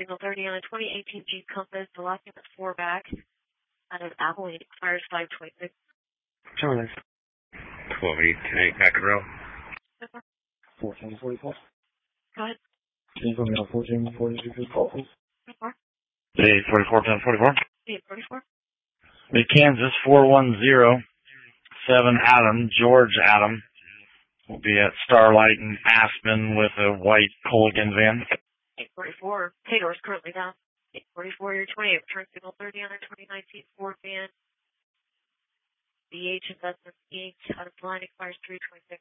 signal 30 on a 2018 Jeep Compass. The last name is 4 back. Out of Abilene, expires 526. Charlie. 12-8, Packet Row. 1444. Go ahead. Can you put me on 1442 call, please? 44. 844, 1044. 844. The Kansas 4107 Adam, George Adam, will be at Starlight and Aspen with a white Colgan van. 844. Taylor is currently down. 844, your 28. Return signal 30 on a 2019 Ford van. BH Investments Inc. Out of line, expires 326.